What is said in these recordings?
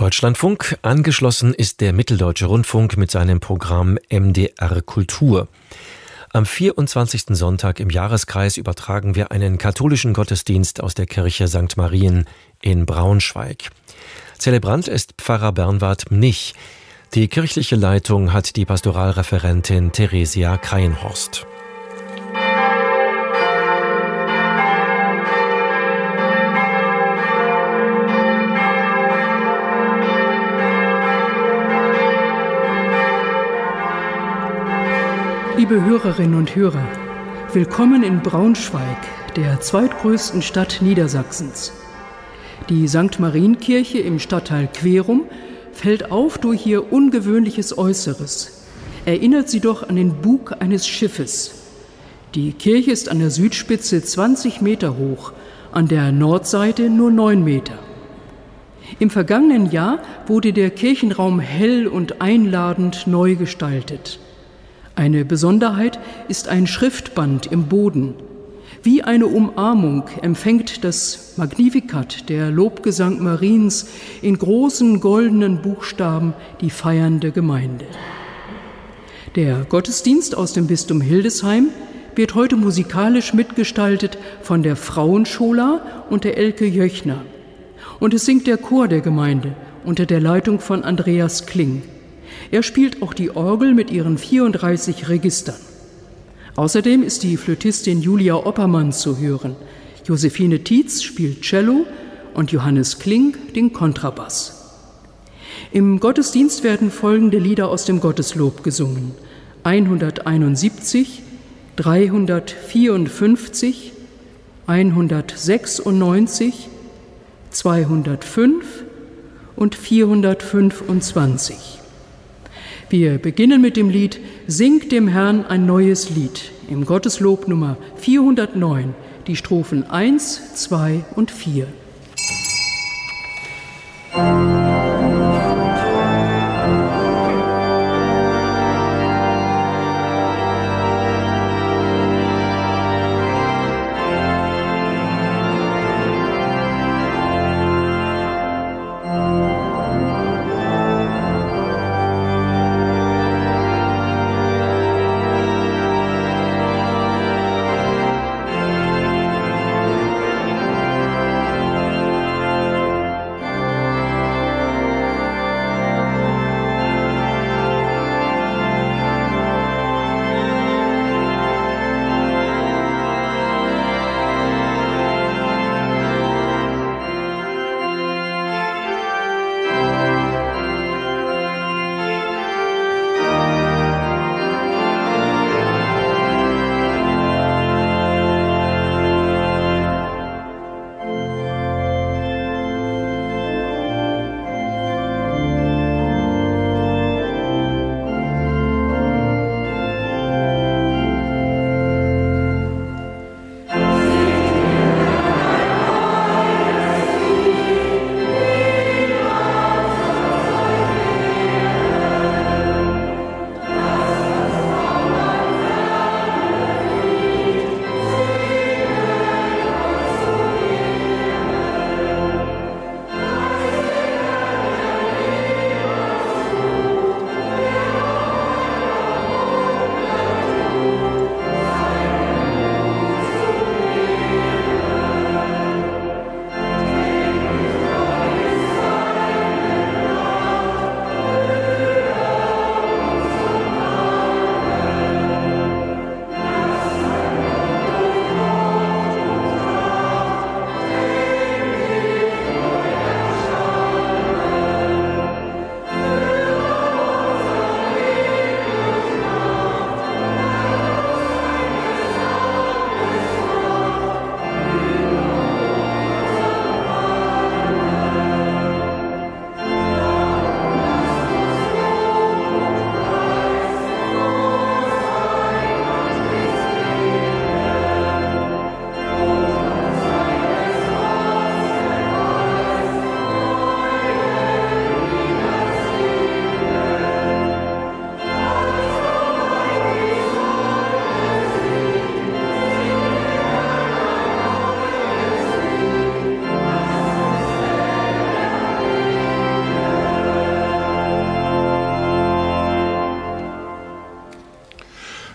Deutschlandfunk. Angeschlossen ist der Mitteldeutsche Rundfunk mit seinem Programm MDR Kultur. Am 24. Sonntag im Jahreskreis übertragen wir einen katholischen Gottesdienst aus der Kirche St. Marien in Braunschweig. Zelebrant ist Pfarrer Bernward Mnich. Die kirchliche Leitung hat die Pastoralreferentin Theresia Kreienhorst. Liebe Hörerinnen und Hörer, willkommen in Braunschweig, der zweitgrößten Stadt Niedersachsens. Die St. Marienkirche im Stadtteil Querum fällt auf durch ihr ungewöhnliches Äußeres. Erinnert sie doch an den Bug eines Schiffes. Die Kirche ist an der Südspitze 20 Meter hoch, an der Nordseite nur 9 Meter. Im vergangenen Jahr wurde der Kirchenraum hell und einladend neu gestaltet. Eine Besonderheit ist ein Schriftband im Boden. Wie eine Umarmung empfängt das Magnificat, der Lobgesang Mariens, in großen goldenen Buchstaben die feiernde Gemeinde. Der Gottesdienst aus dem Bistum Hildesheim wird heute musikalisch mitgestaltet von der Frauenschola und der Elke Jöchner. Und es singt der Chor der Gemeinde unter der Leitung von Andreas Kling. Er spielt auch die Orgel mit ihren 34 Registern. Außerdem ist die Flötistin Julia Oppermann zu hören. Josephine Tietz spielt Cello und Johannes Kling den Kontrabass. Im Gottesdienst werden folgende Lieder aus dem Gotteslob gesungen: 171, 354, 196, 205 und 425. Wir beginnen mit dem Lied »Singt dem Herrn ein neues Lied« im Gotteslob Nummer 409, die Strophen 1, 2 und 4.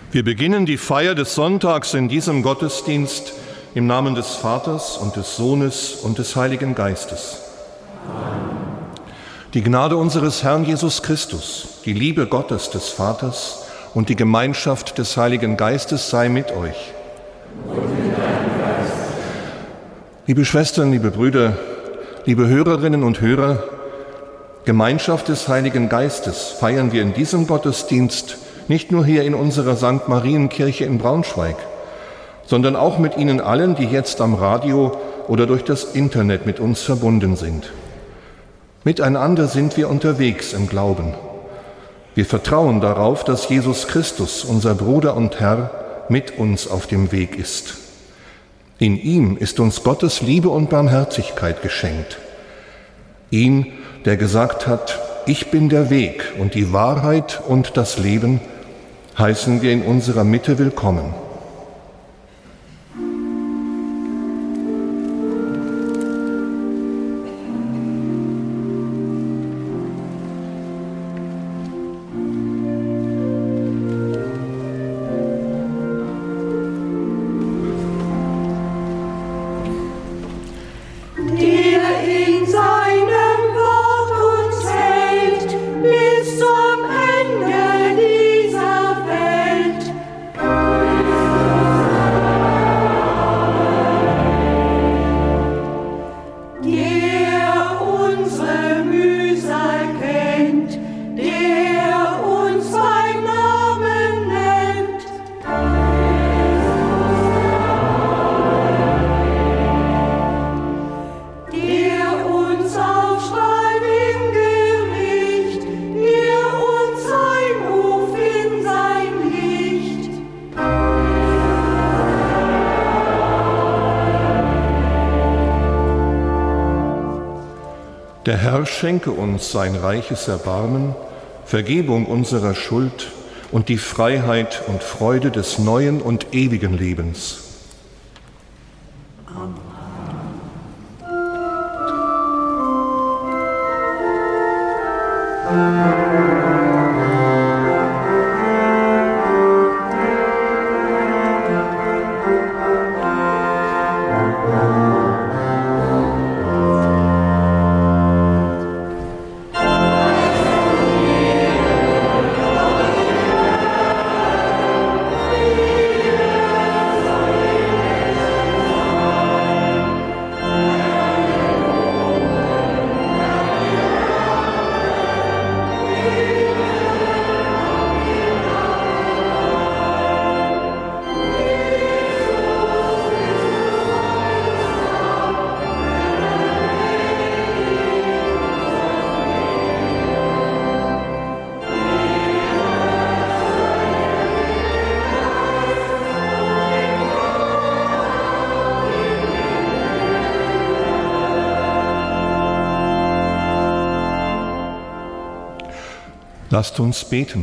Wir beginnen die Feier des Sonntags in diesem Gottesdienst im Namen des Vaters und des Sohnes und des Heiligen Geistes. Die Gnade unseres Herrn Jesus Christus, die Liebe Gottes des Vaters und die Gemeinschaft des Heiligen Geistes sei mit euch. Liebe Schwestern, liebe Brüder, liebe Hörerinnen und Hörer, Gemeinschaft des Heiligen Geistes feiern wir in diesem Gottesdienst nicht nur hier in unserer St. Marienkirche in Braunschweig, sondern auch mit Ihnen allen, die jetzt am Radio oder durch das Internet mit uns verbunden sind. Miteinander sind wir unterwegs im Glauben. Wir vertrauen darauf, dass Jesus Christus, unser Bruder und Herr, mit uns auf dem Weg ist. In ihm ist uns Gottes Liebe und Barmherzigkeit geschenkt. Ihn, der gesagt hat, ich bin der Weg und die Wahrheit und das Leben, heißen wir in unserer Mitte willkommen. Der Herr schenke uns sein reiches Erbarmen, Vergebung unserer Schuld und die Freiheit und Freude des neuen und ewigen Lebens. Amen. Lasst uns beten.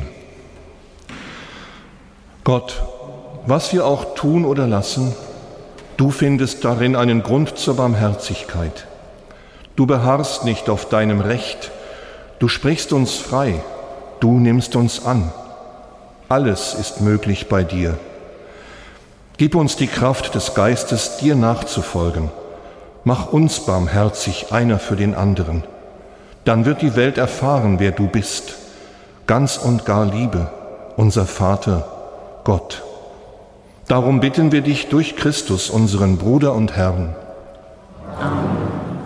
Gott, was wir auch tun oder lassen, du findest darin einen Grund zur Barmherzigkeit. Du beharrst nicht auf deinem Recht, du sprichst uns frei, du nimmst uns an. Alles ist möglich bei dir. Gib uns die Kraft des Geistes, dir nachzufolgen. Mach uns barmherzig einer für den anderen. Dann wird die Welt erfahren, wer du bist. Ganz und gar Liebe, unser Vater, Gott. Darum bitten wir dich durch Christus, unseren Bruder und Herrn. Amen.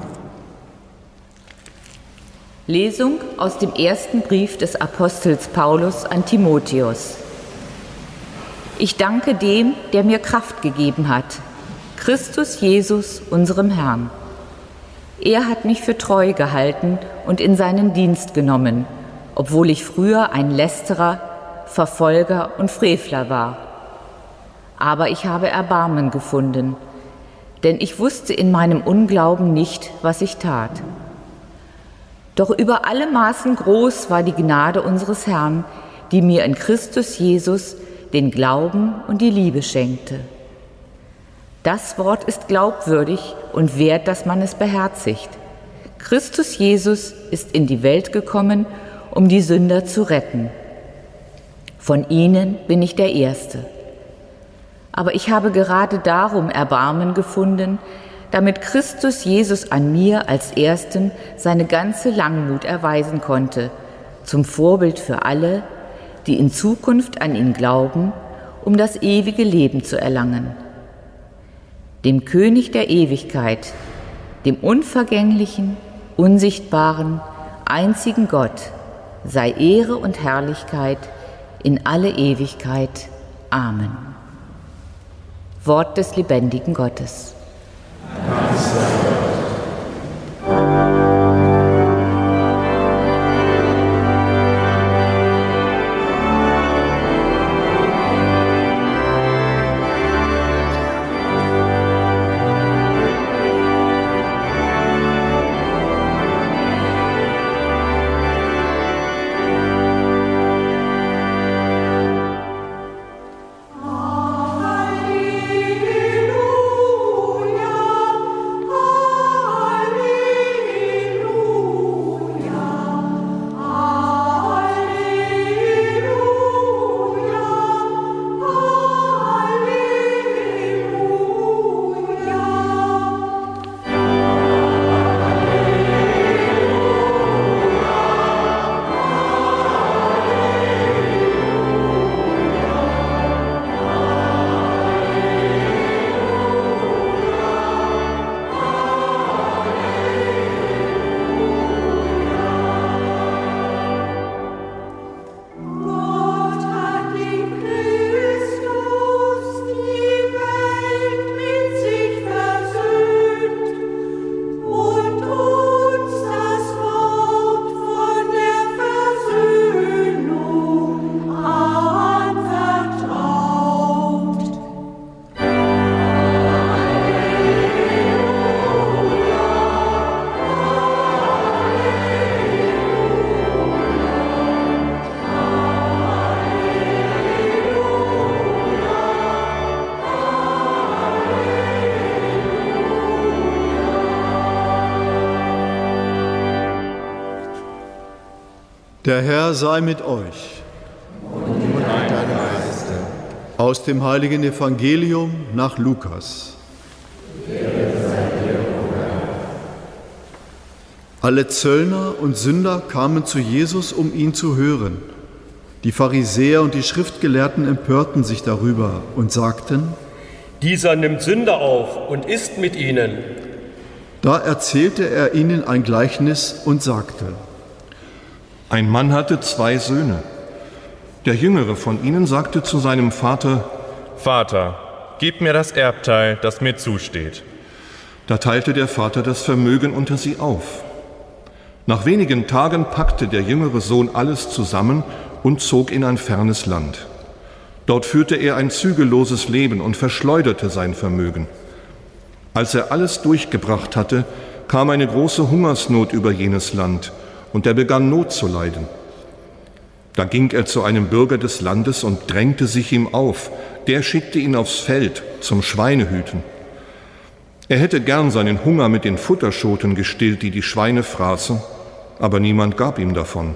Lesung aus dem ersten Brief des Apostels Paulus an Timotheus. Ich danke dem, der mir Kraft gegeben hat, Christus Jesus, unserem Herrn. Er hat mich für treu gehalten und in seinen Dienst genommen, obwohl ich früher ein Lästerer, Verfolger und Frevler war. Aber ich habe Erbarmen gefunden, denn ich wusste in meinem Unglauben nicht, was ich tat. Doch über alle Maßen groß war die Gnade unseres Herrn, die mir in Christus Jesus den Glauben und die Liebe schenkte. Das Wort ist glaubwürdig und wert, dass man es beherzigt. Christus Jesus ist in die Welt gekommen, um die Sünder zu retten. Von ihnen bin ich der Erste. Aber ich habe gerade darum Erbarmen gefunden, damit Christus Jesus an mir als Erstem seine ganze Langmut erweisen konnte, zum Vorbild für alle, die in Zukunft an ihn glauben, um das ewige Leben zu erlangen. Dem König der Ewigkeit, dem unvergänglichen, unsichtbaren, einzigen Gott, sei Ehre und Herrlichkeit in alle Ewigkeit. Amen. Wort des lebendigen Gottes. Der Herr sei mit euch. Und mit deinem Geiste. Aus dem heiligen Evangelium nach Lukas. Alle Zöllner und Sünder kamen zu Jesus, um ihn zu hören. Die Pharisäer und die Schriftgelehrten empörten sich darüber und sagten: Dieser nimmt Sünder auf und isst mit ihnen. Da erzählte er ihnen ein Gleichnis und sagte: Ein Mann hatte 2 Söhne. Der jüngere von ihnen sagte zu seinem Vater: Vater, gib mir das Erbteil, das mir zusteht. Da teilte der Vater das Vermögen unter sie auf. Nach wenigen Tagen packte der jüngere Sohn alles zusammen und zog in ein fernes Land. Dort führte er ein zügelloses Leben und verschleuderte sein Vermögen. Als er alles durchgebracht hatte, kam eine große Hungersnot über jenes Land, und er begann Not zu leiden. Da ging er zu einem Bürger des Landes und drängte sich ihm auf. Der schickte ihn aufs Feld zum Schweinehüten. Er hätte gern seinen Hunger mit den Futterschoten gestillt, die die Schweine fraßen, aber niemand gab ihm davon.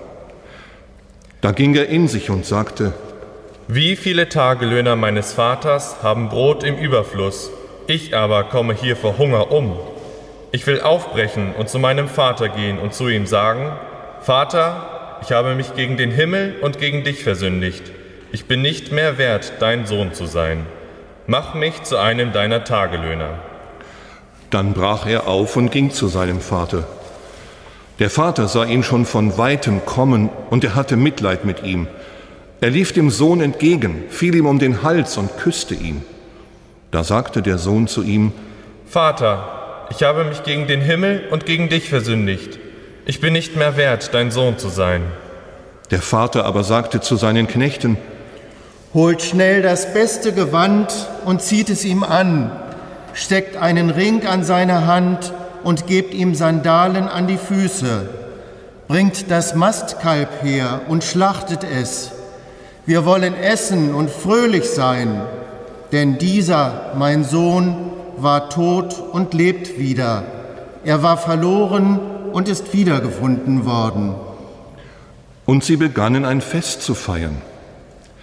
Da ging er in sich und sagte: Wie viele Tagelöhner meines Vaters haben Brot im Überfluss, ich aber komme hier vor Hunger um. Ich will aufbrechen und zu meinem Vater gehen und zu ihm sagen: Vater, ich habe mich gegen den Himmel und gegen dich versündigt. Ich bin nicht mehr wert, dein Sohn zu sein. Mach mich zu einem deiner Tagelöhner. Dann brach er auf und ging zu seinem Vater. Der Vater sah ihn schon von Weitem kommen, und er hatte Mitleid mit ihm. Er lief dem Sohn entgegen, fiel ihm um den Hals und küsste ihn. Da sagte der Sohn zu ihm: Vater, ich habe mich gegen den Himmel und gegen dich versündigt. Ich bin nicht mehr wert, dein Sohn zu sein. Der Vater aber sagte zu seinen Knechten: Holt schnell das beste Gewand und zieht es ihm an, steckt einen Ring an seine Hand und gebt ihm Sandalen an die Füße. Bringt das Mastkalb her und schlachtet es. Wir wollen essen und fröhlich sein, denn dieser, mein Sohn, war tot und lebt wieder. Er war verloren und ist wiedergefunden worden. Und sie begannen ein Fest zu feiern.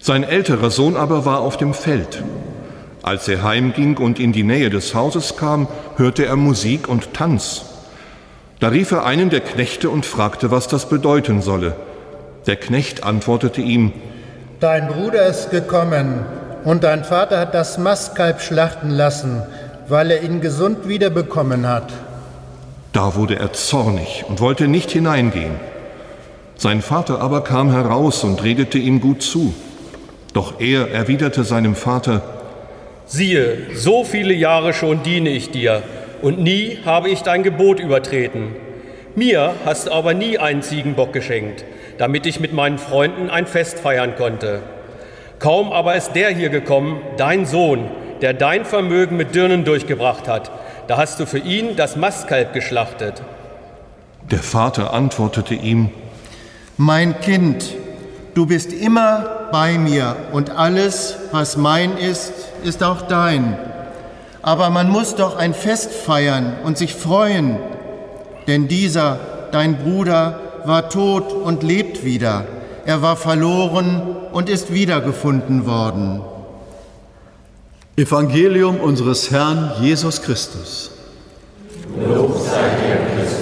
Sein älterer Sohn aber war auf dem Feld. Als er heimging und in die Nähe des Hauses kam, hörte er Musik und Tanz. Da rief er einen der Knechte und fragte, was das bedeuten solle. Der Knecht antwortete ihm: Dein Bruder ist gekommen, und dein Vater hat das Mastkalb schlachten lassen, weil er ihn gesund wiederbekommen hat. Da wurde er zornig und wollte nicht hineingehen. Sein Vater aber kam heraus und redete ihm gut zu. Doch er erwiderte seinem Vater: Siehe, so viele Jahre schon diene ich dir, und nie habe ich dein Gebot übertreten. Mir hast du aber nie einen Ziegenbock geschenkt, damit ich mit meinen Freunden ein Fest feiern konnte. Kaum aber ist der hier gekommen, dein Sohn, der dein Vermögen mit Dirnen durchgebracht hat, da hast du für ihn das Mastkalb geschlachtet. Der Vater antwortete ihm: Mein Kind, du bist immer bei mir, und alles, was mein ist, ist auch dein. Aber man muss doch ein Fest feiern und sich freuen, denn dieser, dein Bruder, war tot und lebt wieder. Er war verloren und ist wiedergefunden worden. Evangelium unseres Herrn Jesus Christus. Lob sei dir, Christus.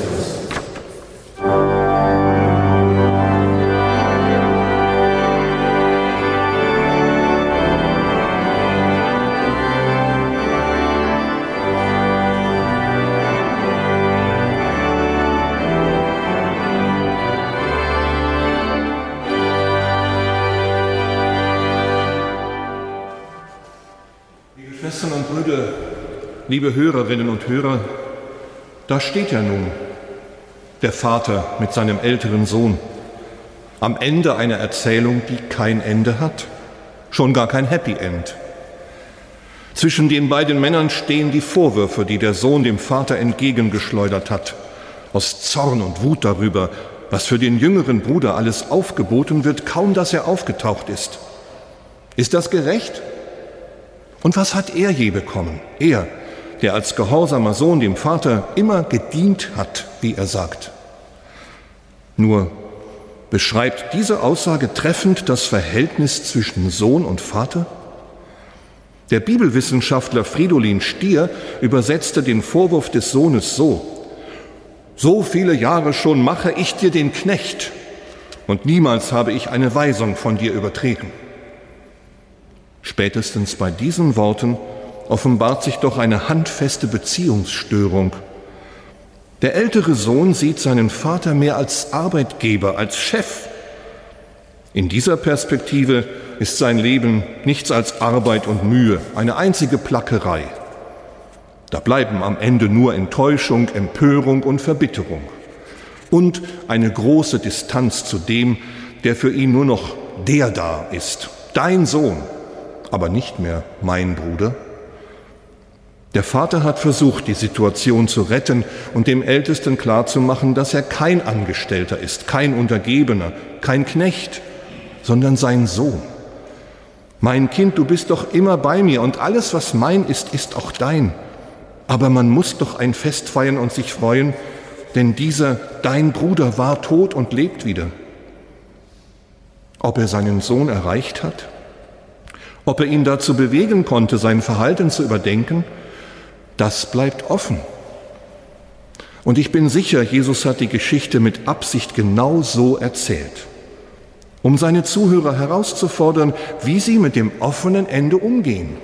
Schwestern und Brüder, liebe Hörerinnen und Hörer, da steht er nun, der Vater mit seinem älteren Sohn, am Ende einer Erzählung, die kein Ende hat, schon gar kein Happy End. Zwischen den beiden Männern stehen die Vorwürfe, die der Sohn dem Vater entgegengeschleudert hat, aus Zorn und Wut darüber, was für den jüngeren Bruder alles aufgeboten wird, kaum dass er aufgetaucht ist. Ist das gerecht? Und was hat er je bekommen? Er, der als gehorsamer Sohn dem Vater immer gedient hat, wie er sagt. Nur beschreibt diese Aussage treffend das Verhältnis zwischen Sohn und Vater? Der Bibelwissenschaftler Fridolin Stier übersetzte den Vorwurf des Sohnes so: So viele Jahre schon mache ich dir den Knecht, und niemals habe ich eine Weisung von dir übertreten. Spätestens bei diesen Worten offenbart sich doch eine handfeste Beziehungsstörung. Der ältere Sohn sieht seinen Vater mehr als Arbeitgeber, als Chef. In dieser Perspektive ist sein Leben nichts als Arbeit und Mühe, eine einzige Plackerei. Da bleiben am Ende nur Enttäuschung, Empörung und Verbitterung und eine große Distanz zu dem, der für ihn nur noch der da ist, dein Sohn, aber nicht mehr mein Bruder. Der Vater hat versucht, die Situation zu retten und dem Ältesten klarzumachen, dass er kein Angestellter ist, kein Untergebener, kein Knecht, sondern sein Sohn. Mein Kind, du bist doch immer bei mir, und alles, was mein ist, ist auch dein. Aber man muss doch ein Fest feiern und sich freuen, denn dieser, dein Bruder, war tot und lebt wieder. Ob er seinen Sohn erreicht hat? Ob er ihn dazu bewegen konnte, sein Verhalten zu überdenken, das bleibt offen. Und ich bin sicher, Jesus hat die Geschichte mit Absicht genau so erzählt, um seine Zuhörer herauszufordern, wie sie mit dem offenen Ende umgehen.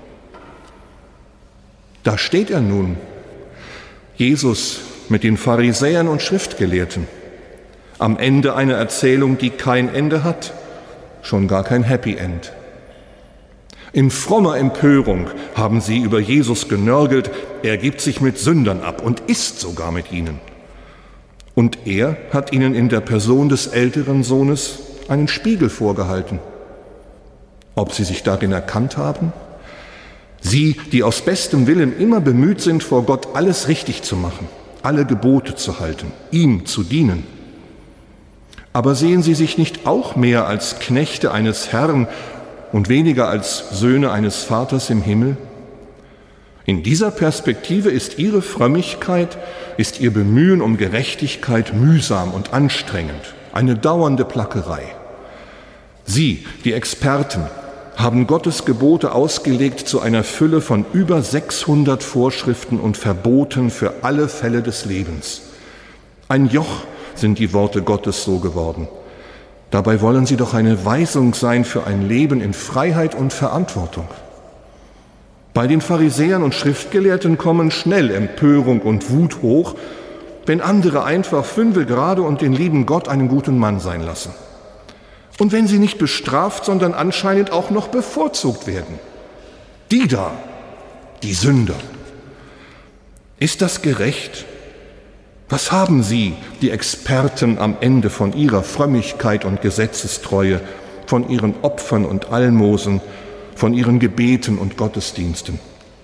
Da steht er nun, Jesus mit den Pharisäern und Schriftgelehrten, am Ende einer Erzählung, die kein Ende hat, schon gar kein Happy End. In frommer Empörung haben sie über Jesus genörgelt, er gibt sich mit Sündern ab und isst sogar mit ihnen. Und er hat ihnen in der Person des älteren Sohnes einen Spiegel vorgehalten. Ob sie sich darin erkannt haben? Sie, die aus bestem Willen immer bemüht sind, vor Gott alles richtig zu machen, alle Gebote zu halten, ihm zu dienen. Aber sehen sie sich nicht auch mehr als Knechte eines Herrn und weniger als Söhne eines Vaters im Himmel? In dieser Perspektive ist ihre Frömmigkeit, ist ihr Bemühen um Gerechtigkeit mühsam und anstrengend, eine dauernde Plackerei. Sie, die Experten, haben Gottes Gebote ausgelegt zu einer Fülle von über 600 Vorschriften und Verboten für alle Fälle des Lebens. Ein Joch sind die Worte Gottes so geworden. Dabei wollen sie doch eine Weisung sein für ein Leben in Freiheit und Verantwortung. Bei den Pharisäern und Schriftgelehrten kommen schnell Empörung und Wut hoch, wenn andere einfach fünfe gerade und den lieben Gott einen guten Mann sein lassen. Und wenn sie nicht bestraft, sondern anscheinend auch noch bevorzugt werden. Die da, die Sünder. Ist das gerecht? Was haben Sie, die Experten, am Ende von Ihrer Frömmigkeit und Gesetzestreue, von Ihren Opfern und Almosen, von Ihren Gebeten und Gottesdiensten?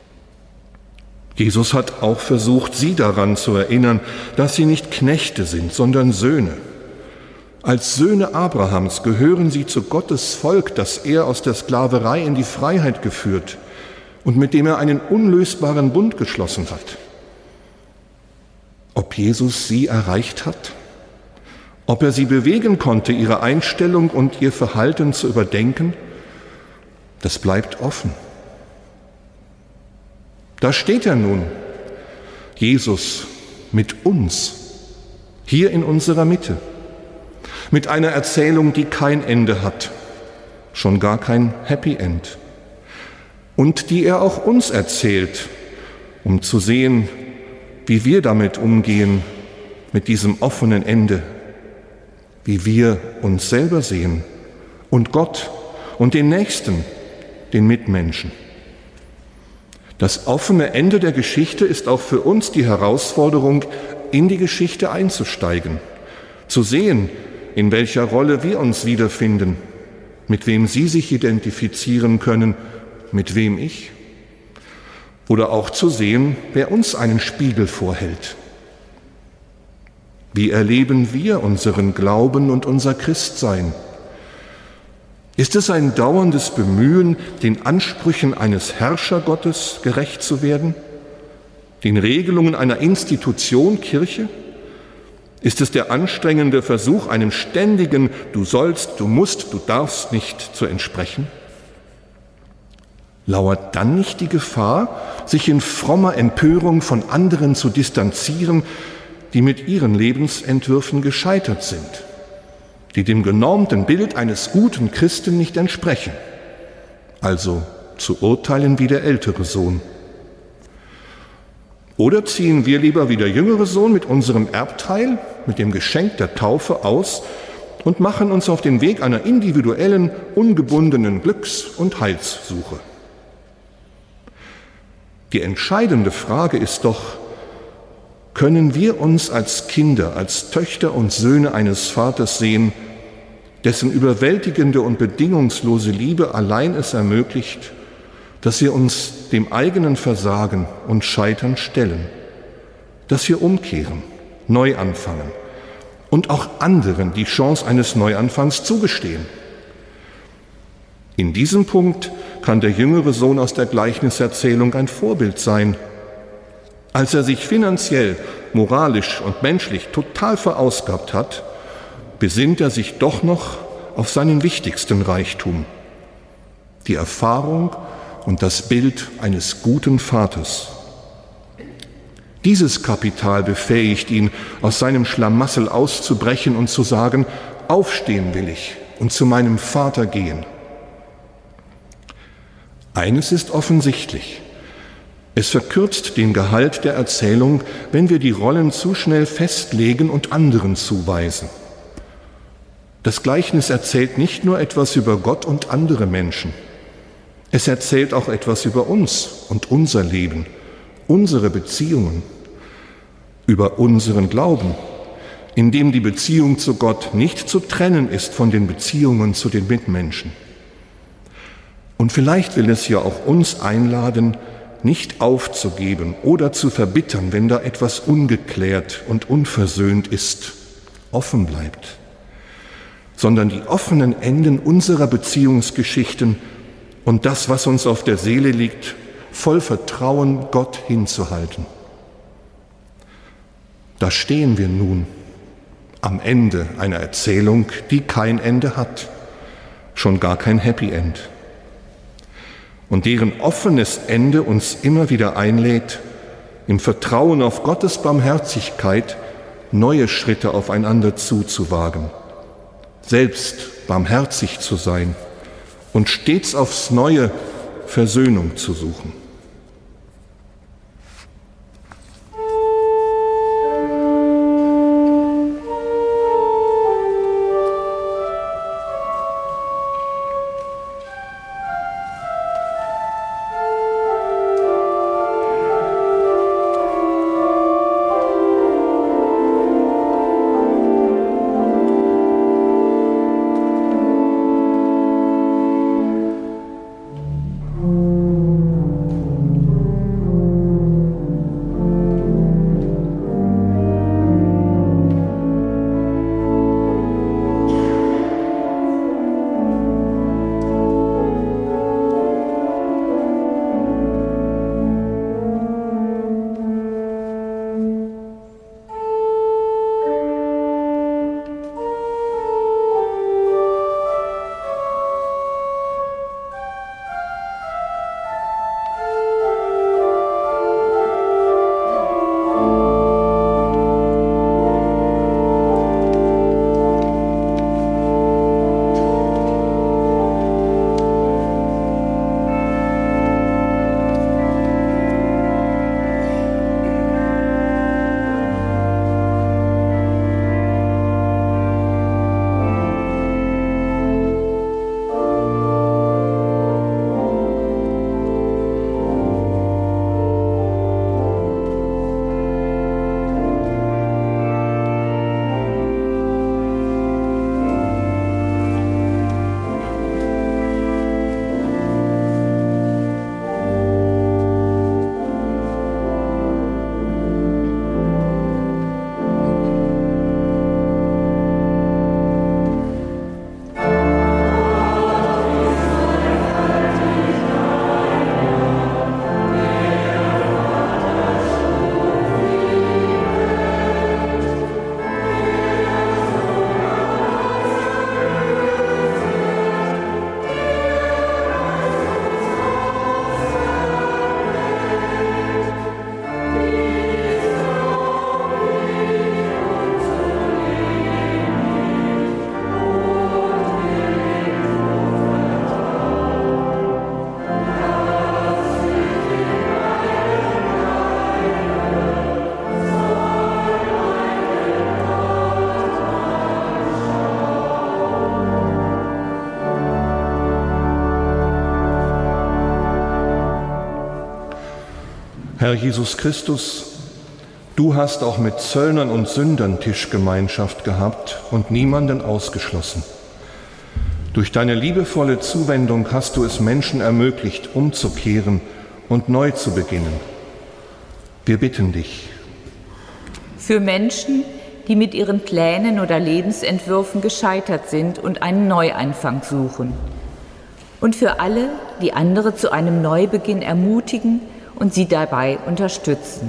Jesus hat auch versucht, Sie daran zu erinnern, dass Sie nicht Knechte sind, sondern Söhne. Als Söhne Abrahams gehören Sie zu Gottes Volk, das er aus der Sklaverei in die Freiheit geführt und mit dem er einen unlösbaren Bund geschlossen hat. Ob Jesus Sie erreicht hat? Ob er Sie bewegen konnte, Ihre Einstellung und Ihr Verhalten zu überdenken? Das bleibt offen. Da steht er nun, Jesus mit uns, hier in unserer Mitte, mit einer Erzählung, die kein Ende hat, schon gar kein Happy End, und die er auch uns erzählt, um zu sehen, wie wir damit umgehen, mit diesem offenen Ende, wie wir uns selber sehen und Gott und den Nächsten, den Mitmenschen. Das offene Ende der Geschichte ist auch für uns die Herausforderung, in die Geschichte einzusteigen, zu sehen, in welcher Rolle wir uns wiederfinden, mit wem Sie sich identifizieren können, mit wem ich. Oder auch zu sehen, wer uns einen Spiegel vorhält. Wie erleben wir unseren Glauben und unser Christsein? Ist es ein dauerndes Bemühen, den Ansprüchen eines Herrschergottes gerecht zu werden? Den Regelungen einer Institution Kirche? Ist es der anstrengende Versuch, einem ständigen Du sollst, du musst, du darfst nicht zu entsprechen? Lauert dann nicht die Gefahr, sich in frommer Empörung von anderen zu distanzieren, die mit ihren Lebensentwürfen gescheitert sind, die dem genormten Bild eines guten Christen nicht entsprechen, also zu urteilen wie der ältere Sohn? Oder ziehen wir lieber wie der jüngere Sohn mit unserem Erbteil, mit dem Geschenk der Taufe aus und machen uns auf den Weg einer individuellen, ungebundenen Glücks- und Heilssuche? Die entscheidende Frage ist doch, können wir uns als Kinder, als Töchter und Söhne eines Vaters sehen, dessen überwältigende und bedingungslose Liebe allein es ermöglicht, dass wir uns dem eigenen Versagen und Scheitern stellen, dass wir umkehren, neu anfangen und auch anderen die Chance eines Neuanfangs zugestehen. In diesem Punkt kann der jüngere Sohn aus der Gleichniserzählung ein Vorbild sein. Als er sich finanziell, moralisch und menschlich total verausgabt hat, besinnt er sich doch noch auf seinen wichtigsten Reichtum, die Erfahrung und das Bild eines guten Vaters. Dieses Kapital befähigt ihn, aus seinem Schlamassel auszubrechen und zu sagen, aufstehen will ich und zu meinem Vater gehen. Eines ist offensichtlich. Es verkürzt den Gehalt der Erzählung, wenn wir die Rollen zu schnell festlegen und anderen zuweisen. Das Gleichnis erzählt nicht nur etwas über Gott und andere Menschen. Es erzählt auch etwas über uns und unser Leben, unsere Beziehungen, über unseren Glauben, in dem die Beziehung zu Gott nicht zu trennen ist von den Beziehungen zu den Mitmenschen. Und vielleicht will es ja auch uns einladen, nicht aufzugeben oder zu verbittern, wenn da etwas ungeklärt und unversöhnt ist, offen bleibt, sondern die offenen Enden unserer Beziehungsgeschichten und das, was uns auf der Seele liegt, voll Vertrauen Gott hinzuhalten. Da stehen wir nun am Ende einer Erzählung, die kein Ende hat, schon gar kein Happy End. Und deren offenes Ende uns immer wieder einlädt, im Vertrauen auf Gottes Barmherzigkeit neue Schritte aufeinander zuzuwagen, selbst barmherzig zu sein und stets aufs Neue Versöhnung zu suchen. Herr Jesus Christus, du hast auch mit Zöllnern und Sündern Tischgemeinschaft gehabt und niemanden ausgeschlossen. Durch deine liebevolle Zuwendung hast du es Menschen ermöglicht, umzukehren und neu zu beginnen. Wir bitten dich. Für Menschen, die mit ihren Plänen oder Lebensentwürfen gescheitert sind und einen Neuanfang suchen. Und für alle, die andere zu einem Neubeginn ermutigen und sie dabei unterstützen.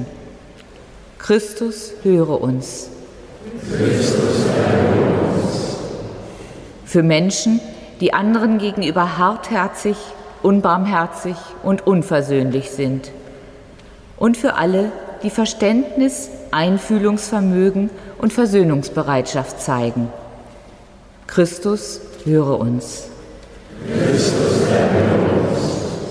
Christus, höre uns. Christus, höre uns. Für Menschen, die anderen gegenüber hartherzig, unbarmherzig und unversöhnlich sind. Und für alle, die Verständnis, Einfühlungsvermögen und Versöhnungsbereitschaft zeigen. Christus, höre uns. Christus, höre uns.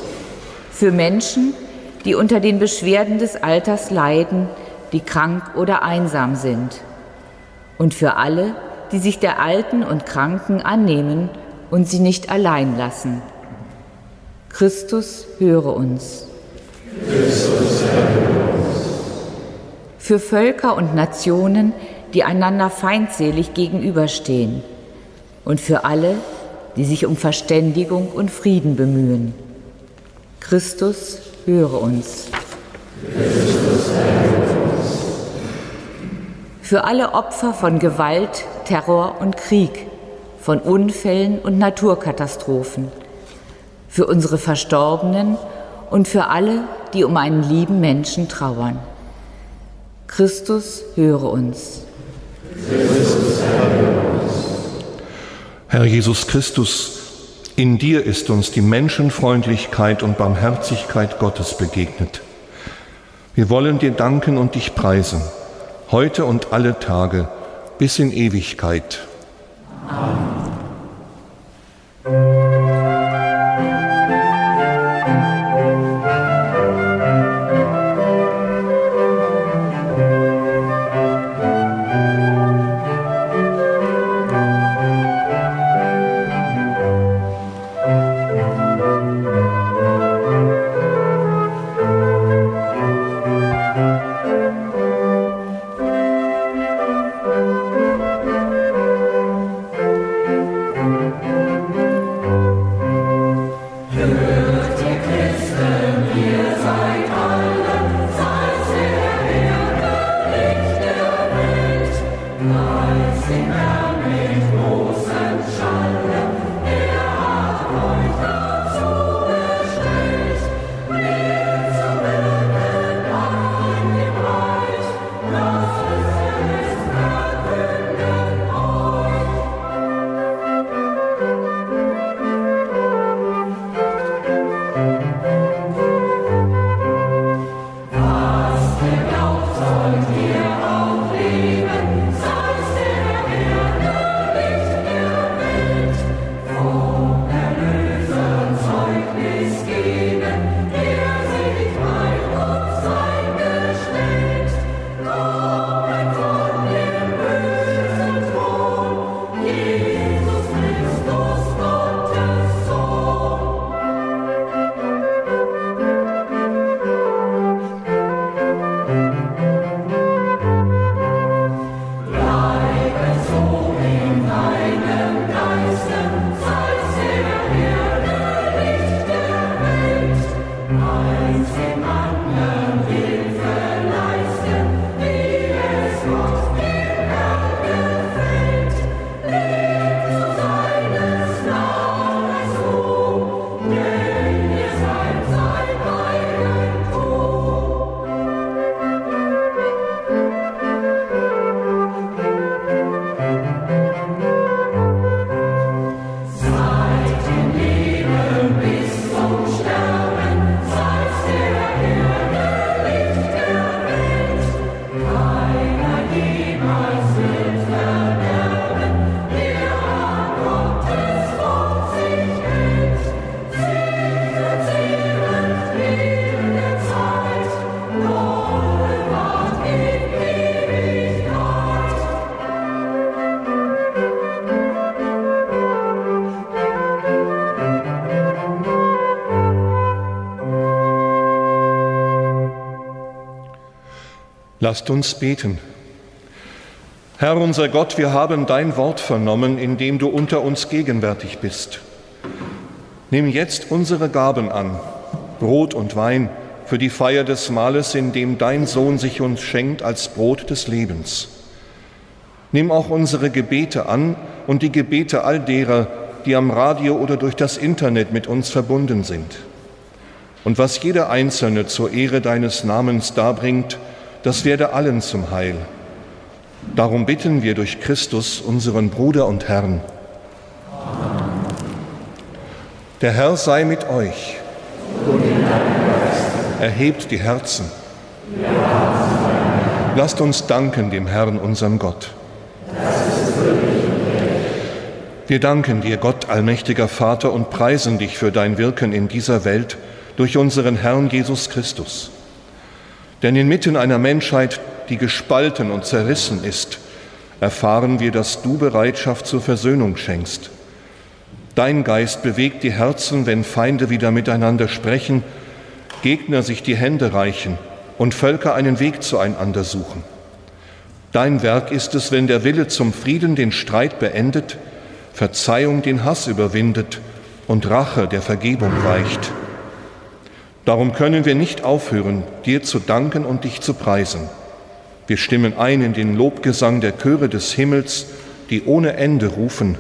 Für Menschen, die unter den Beschwerden des Alters leiden, die krank oder einsam sind. Und für alle, die sich der Alten und Kranken annehmen und sie nicht allein lassen. Christus, höre uns. Christus, höre uns. Für Völker und Nationen, die einander feindselig gegenüberstehen. Und für alle, die sich um Verständigung und Frieden bemühen. Christus, höre uns. Christus, höre uns. Für alle Opfer von Gewalt, Terror und Krieg, von Unfällen und Naturkatastrophen. Für unsere Verstorbenen und für alle, die um einen lieben Menschen trauern. Christus, höre uns. Christus, höre uns. Herr Jesus Christus, In dir ist uns die Menschenfreundlichkeit und Barmherzigkeit Gottes begegnet. Wir wollen dir danken und dich preisen, heute und alle Tage, bis in Ewigkeit. Amen. Lasst uns beten. Herr unser Gott, wir haben dein Wort vernommen, in dem du unter uns gegenwärtig bist. Nimm jetzt unsere Gaben an, Brot und Wein, für die Feier des Mahles, in dem dein Sohn sich uns schenkt als Brot des Lebens. Nimm auch unsere Gebete an und die Gebete all derer, die am Radio oder durch das Internet mit uns verbunden sind. Und was jeder Einzelne zur Ehre deines Namens darbringt, das werde allen zum Heil. Darum bitten wir durch Christus, unseren Bruder und Herrn. Der Herr sei mit euch. Erhebt die Herzen. Lasst uns danken dem Herrn, unserem Gott. Wir danken dir, Gott, allmächtiger Vater, und preisen dich für dein Wirken in dieser Welt durch unseren Herrn Jesus Christus. Denn inmitten einer Menschheit, die gespalten und zerrissen ist, erfahren wir, dass du Bereitschaft zur Versöhnung schenkst. Dein Geist bewegt die Herzen, wenn Feinde wieder miteinander sprechen, Gegner sich die Hände reichen und Völker einen Weg zueinander suchen. Dein Werk ist es, wenn der Wille zum Frieden den Streit beendet, Verzeihung den Hass überwindet und Rache der Vergebung weicht. Darum können wir nicht aufhören, dir zu danken und dich zu preisen. Wir stimmen ein in den Lobgesang der Chöre des Himmels, die ohne Ende rufen: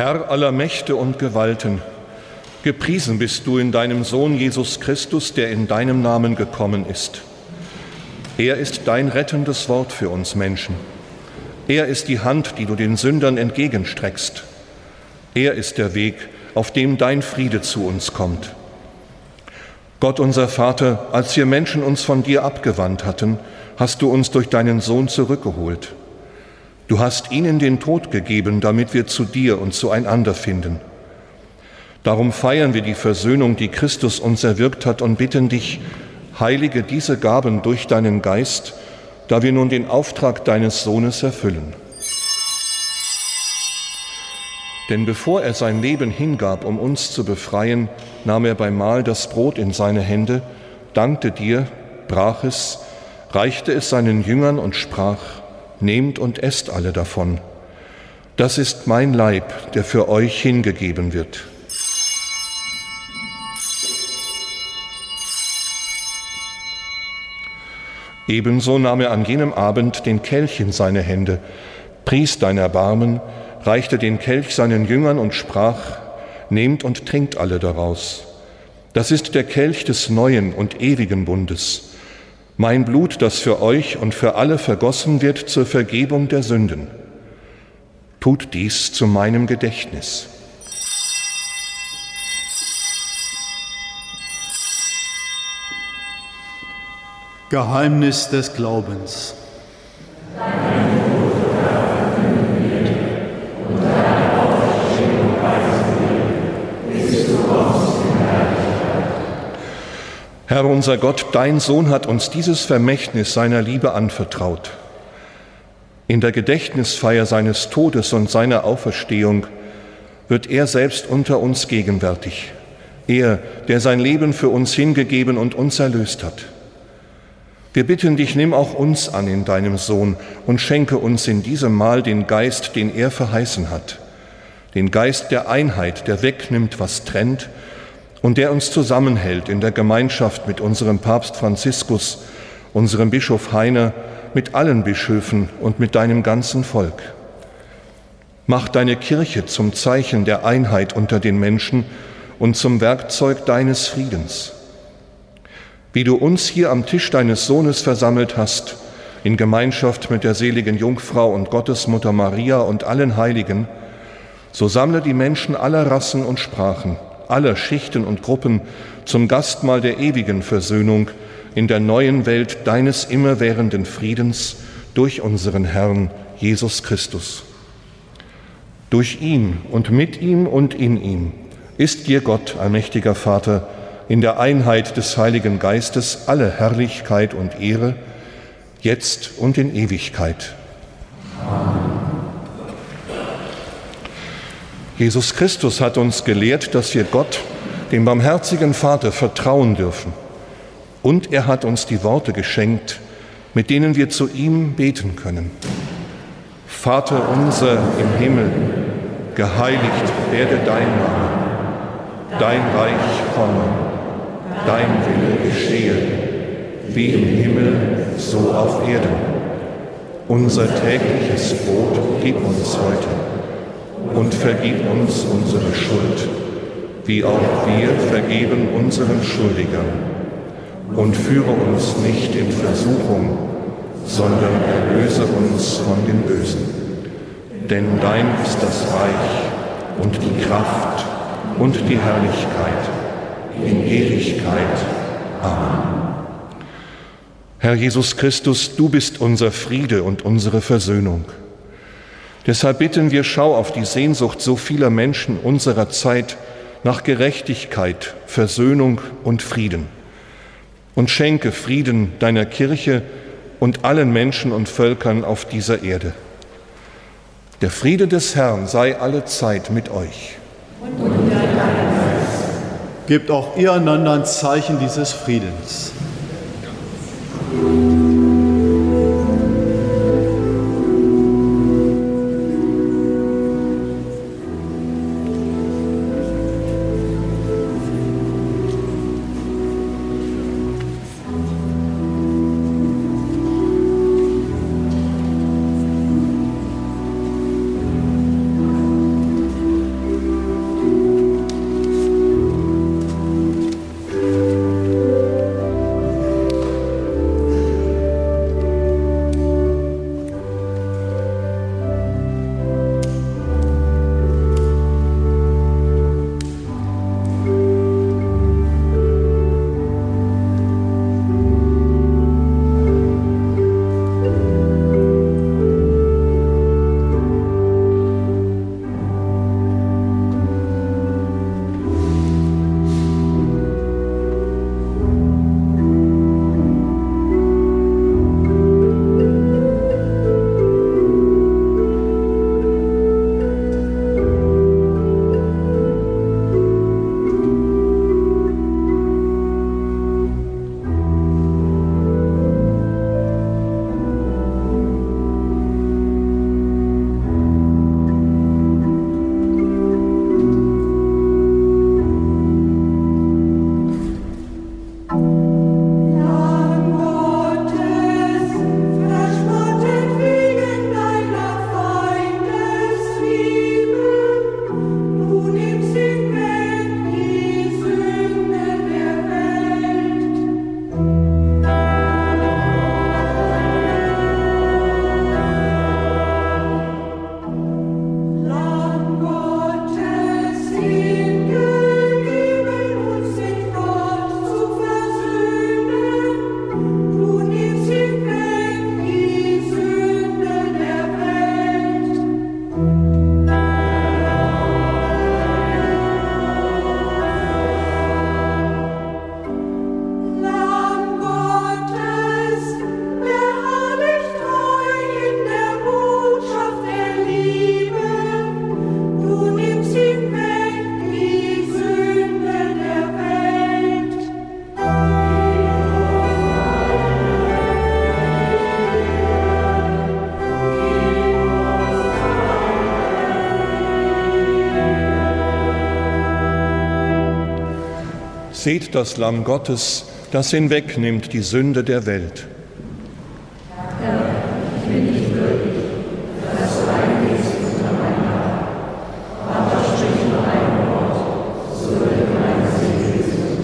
Herr aller Mächte und Gewalten, gepriesen bist du in deinem Sohn Jesus Christus, der in deinem Namen gekommen ist. Er ist dein rettendes Wort für uns Menschen. Er ist die Hand, die du den Sündern entgegenstreckst. Er ist der Weg, auf dem dein Friede zu uns kommt. Gott unser Vater, als wir Menschen uns von dir abgewandt hatten, hast du uns durch deinen Sohn zurückgeholt. Du hast ihn in den Tod gegeben, damit wir zu dir und zueinander finden. Darum feiern wir die Versöhnung, die Christus uns erwirkt hat, und bitten dich, heilige diese Gaben durch deinen Geist, da wir nun den Auftrag deines Sohnes erfüllen. Denn bevor er sein Leben hingab, um uns zu befreien, nahm er beim Mahl das Brot in seine Hände, dankte dir, brach es, reichte es seinen Jüngern und sprach: Nehmt und esst alle davon. Das ist mein Leib, der für euch hingegeben wird. Ebenso nahm er an jenem Abend den Kelch in seine Hände, pries dein Erbarmen, reichte den Kelch seinen Jüngern und sprach: Nehmt und trinkt alle daraus. Das ist der Kelch des neuen und ewigen Bundes, mein Blut, das für euch und für alle vergossen wird zur Vergebung der Sünden. Tut dies zu meinem Gedächtnis. Geheimnis des Glaubens. Herr unser Gott, dein Sohn hat uns dieses Vermächtnis seiner Liebe anvertraut. In der Gedächtnisfeier seines Todes und seiner Auferstehung wird er selbst unter uns gegenwärtig. Er, der sein Leben für uns hingegeben und uns erlöst hat. Wir bitten dich, nimm auch uns an in deinem Sohn und schenke uns in diesem Mahl den Geist, den er verheißen hat. Den Geist der Einheit, der wegnimmt, was trennt, und der uns zusammenhält in der Gemeinschaft mit unserem Papst Franziskus, unserem Bischof Heiner, mit allen Bischöfen und mit deinem ganzen Volk. Mach deine Kirche zum Zeichen der Einheit unter den Menschen und zum Werkzeug deines Friedens. Wie du uns hier am Tisch deines Sohnes versammelt hast, in Gemeinschaft mit der seligen Jungfrau und Gottesmutter Maria und allen Heiligen, so sammle die Menschen aller Rassen und Sprachen, aller Schichten und Gruppen zum Gastmahl der ewigen Versöhnung in der neuen Welt deines immerwährenden Friedens durch unseren Herrn Jesus Christus. Durch ihn und mit ihm und in ihm ist dir Gott, allmächtiger Vater, in der Einheit des Heiligen Geistes alle Herrlichkeit und Ehre, jetzt und in Ewigkeit. Amen. Jesus Christus hat uns gelehrt, dass wir Gott, dem barmherzigen Vater, vertrauen dürfen. Und er hat uns die Worte geschenkt, mit denen wir zu ihm beten können. Vater unser im Himmel, geheiligt werde dein Name, dein Reich komme, dein Wille geschehe, wie im Himmel, so auf Erden. Unser tägliches Brot gib uns heute und vergib uns unsere Schuld, wie auch wir vergeben unseren Schuldigern. Und führe uns nicht in Versuchung, sondern erlöse uns von dem Bösen. Denn dein ist das Reich und die Kraft und die Herrlichkeit in Ewigkeit. Amen. Herr Jesus Christus, du bist unser Friede und unsere Versöhnung. Deshalb bitten wir, schau auf die Sehnsucht so vieler Menschen unserer Zeit nach Gerechtigkeit, Versöhnung und Frieden. Und schenke Frieden deiner Kirche und allen Menschen und Völkern auf dieser Erde. Der Friede des Herrn sei alle Zeit mit euch. Gebt auch ihr einander ein Zeichen dieses Friedens. Seht das Lamm Gottes, das hinwegnimmt die Sünde der Welt. Herr, ich bin nicht würdig, dass du eingehst unter mein Dach, aber sprich nur ein Wort, so wird meine Seele gesund.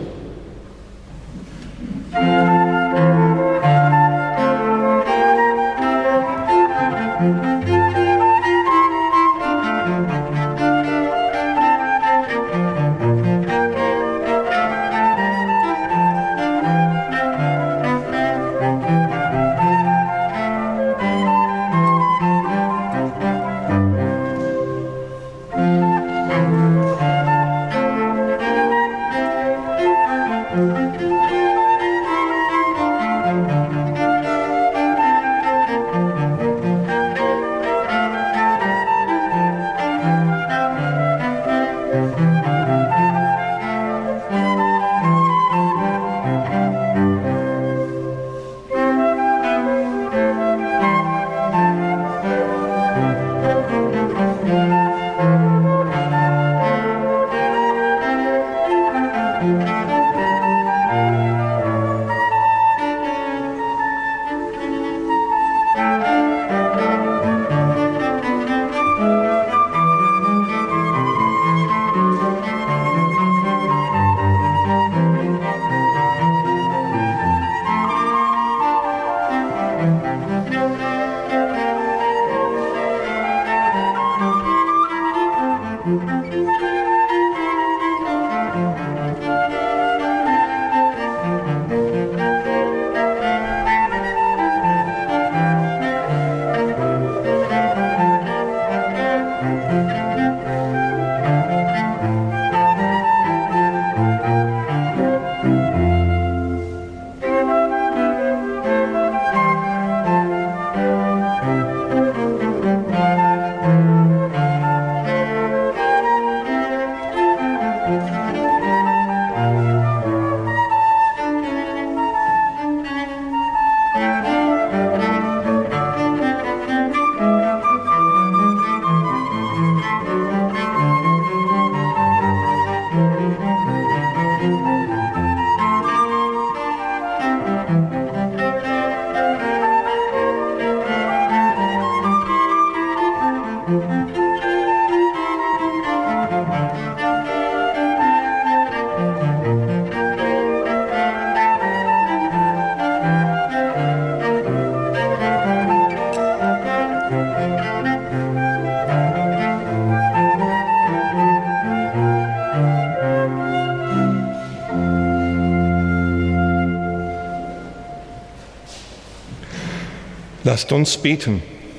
Lasst uns beten.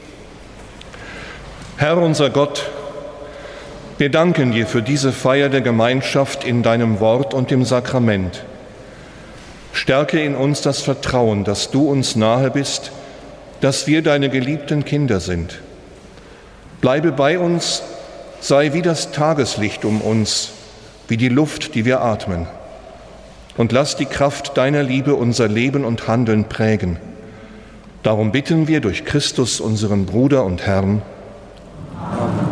Herr unser Gott, wir danken dir für diese Feier der Gemeinschaft in deinem Wort und im Sakrament. Stärke in uns das Vertrauen, dass du uns nahe bist, dass wir deine geliebten Kinder sind. Bleibe bei uns, sei wie das Tageslicht um uns, wie die Luft, die wir atmen. Und lass die Kraft deiner Liebe unser Leben und Handeln prägen. Darum bitten wir durch Christus, unseren Bruder und Herrn. Amen.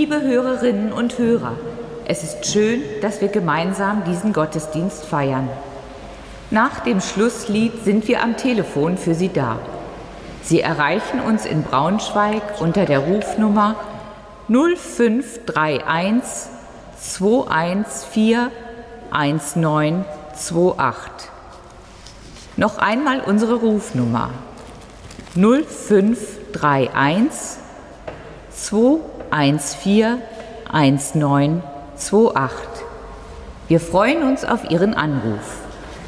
Liebe Hörerinnen und Hörer, es ist schön, dass wir gemeinsam diesen Gottesdienst feiern. Nach dem Schlusslied sind wir am Telefon für Sie da. Sie erreichen uns in Braunschweig unter der Rufnummer 0531 214 1928. Noch einmal unsere Rufnummer 0531 214 1928. Wir freuen uns auf Ihren Anruf.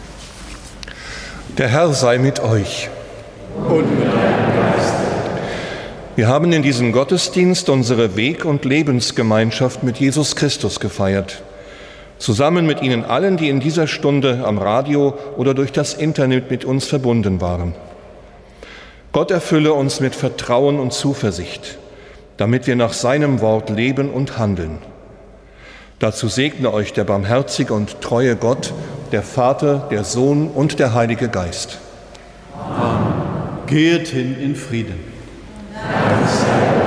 Der Herr sei mit euch. Und mit deinem Geist. Wir haben in diesem Gottesdienst unsere Weg- und Lebensgemeinschaft mit Jesus Christus gefeiert. Zusammen mit Ihnen allen, die in dieser Stunde am Radio oder durch das Internet mit uns verbunden waren. Gott erfülle uns mit Vertrauen und Zuversicht, damit wir nach seinem Wort leben und handeln. Dazu segne euch der barmherzige und treue Gott, der Vater, der Sohn und der Heilige Geist. Amen. Geht hin in Frieden. Dank sei Gott.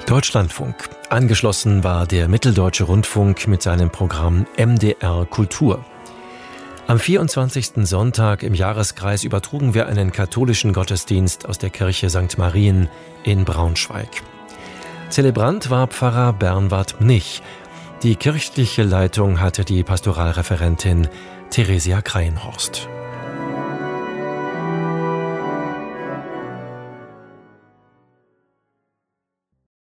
Deutschlandfunk. Angeschlossen war der Mitteldeutsche Rundfunk mit seinem Programm MDR Kultur. Am 24. Sonntag im Jahreskreis übertrugen wir einen katholischen Gottesdienst aus der Kirche St. Marien in Braunschweig. Zelebrant war Pfarrer Bernward Mnich. Die kirchliche Leitung hatte die Pastoralreferentin Theresia Kreienhorst.